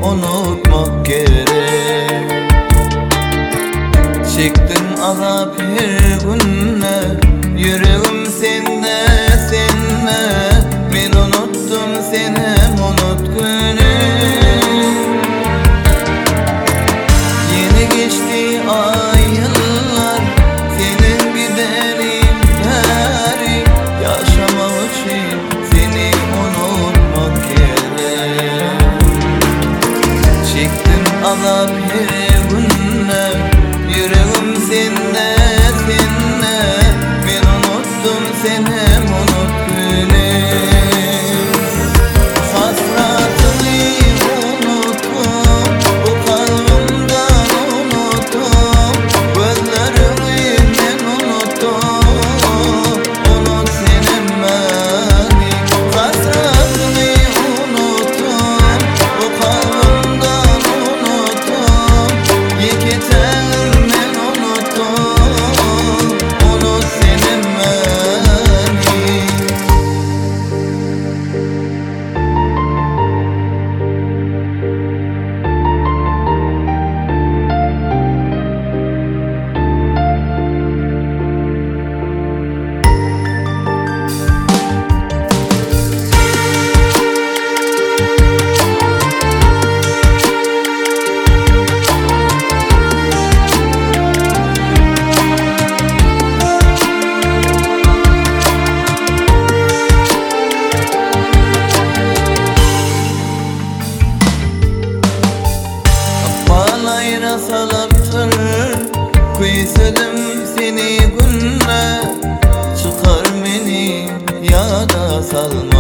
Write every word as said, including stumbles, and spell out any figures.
unutmak gerek. Çektim azap her günne, yüreğim sende sende. Men unuttum seni unut günüm. Yeni geçti ay yıllar, senin giderin beri. Yaşamak için seni unutmak gerek. Çektim azap her günne, yüreğim sende sende. Men unuttum seni unut günüm. Hasratını unuttum, bu kalbimden unuttum. Gözlerimi ben unuttum, unut senin beni. Hasratını unuttum, bu kalbimden unuttum. Yeketen ben unuttum, unut senin beni. Balayına salıptır, kuysadım seni günle. Çıkar beni yada salma.